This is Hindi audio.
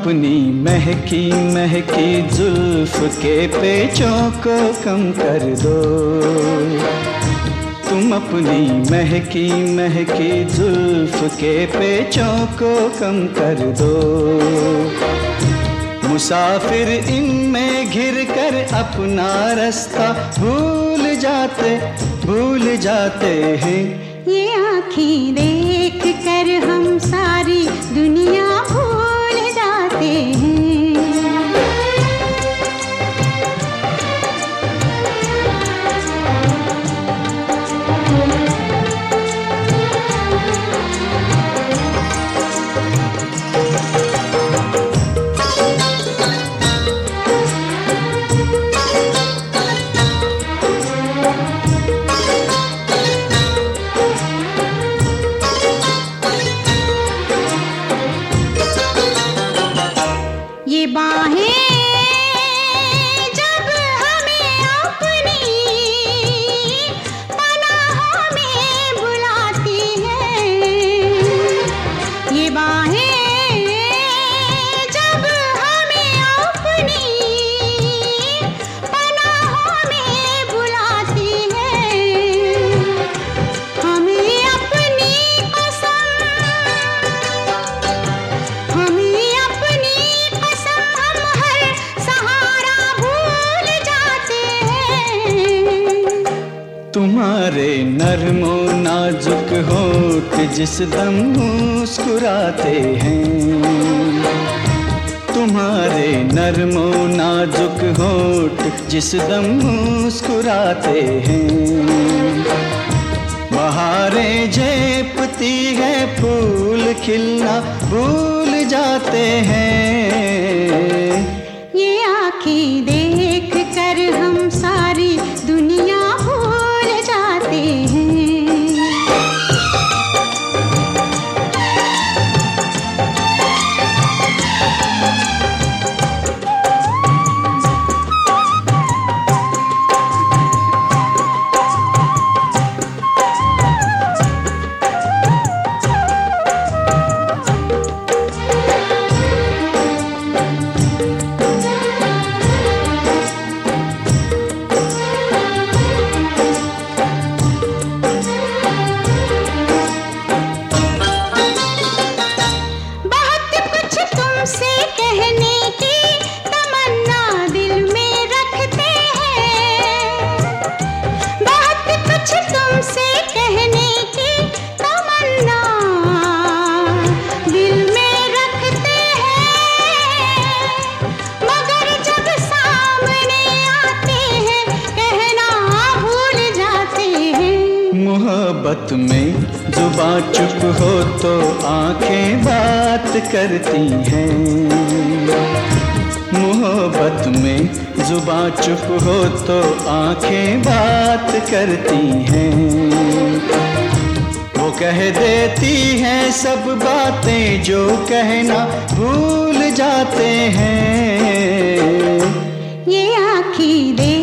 अपनी महकी महकी जुल्फ के पेचों को कम कर दो। तुम अपनी महकी महकी जुल्फ के पेचों को कम कर दो। मुसाफिर इनमें घिर कर अपना रास्ता भूल जाते हैं। ये आँखें देख कर हम सारी दुनिया भूल जाते हैं। ये बाहें जब हमें अपनी पनाहों में बुलाती हैं, ये बाहें जब हमें अपनी पनाहों में बुलाती हैं, हमें अपनी कसम तुम्हारे नर्मो नाजुक होठ जिस दम मुस्कुराते हैं। तुम्हारे नर्मो नाजुक होठ जिस दम मुस्कुराते हैं। बहारें झेपती है फूल खिलना भूल जाते हैं। ये आँखें देख कर हम सारी दुनिया भूल जाते हैं। मोहब्बत में जुबां चुप हो तो आंखें बात करती हैं। मोहब्बत में जुबां चुप हो तो आंखें बात करती हैं। वो कह देती हैं सब बातें जो कहना भूल जाते हैं। ये आँखें